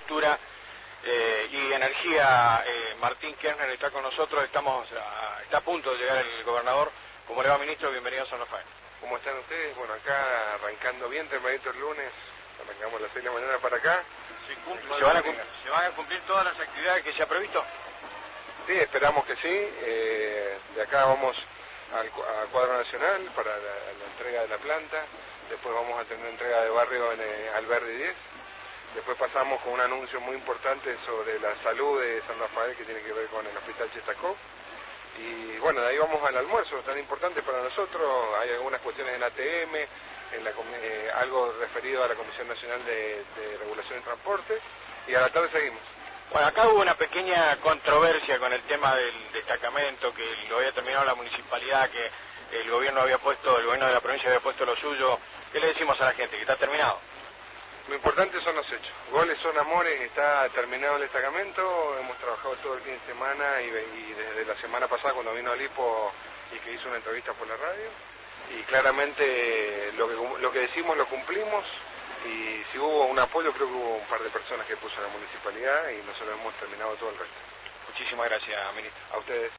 Infraestructura y Energía, Martín Kirchner, está con nosotros. Está a punto de llegar el gobernador. ¿Cómo le va, ministro? Bienvenido a San Rafael. ¿Cómo están ustedes? Bueno, acá arrancando bien, tempranito el lunes, arrancamos a las 6 de la mañana para acá. ¿Se van a cumplir todas las actividades que se ha previsto? Sí, esperamos que sí. De acá vamos al cuadro nacional para la entrega de la planta. Después vamos a tener entrega de barrio en Alberdi 10. Después pasamos con un anuncio muy importante sobre la salud de San Rafael, que tiene que ver con el Hospital Chestakov. Y bueno, de ahí vamos al almuerzo, tan importante para nosotros. Hay algunas cuestiones en ATM, algo referido a la Comisión Nacional de Regulación de Transporte, y a la tarde seguimos. Bueno, acá hubo una pequeña controversia con el tema del destacamento, que lo había terminado la municipalidad, que el gobierno de la provincia había puesto lo suyo. ¿Qué le decimos a la gente? ¿Que está terminado? Lo importante son los hechos. Goles son amores, está terminado el destacamento. Hemos trabajado todo el fin de semana y desde la semana pasada cuando vino Alipo y que hizo una entrevista por la radio. Y claramente lo que decimos lo cumplimos, y si hubo un apoyo, creo que hubo un par de personas que puso la municipalidad, y nosotros hemos terminado todo el resto. Muchísimas gracias, ministro. A ustedes.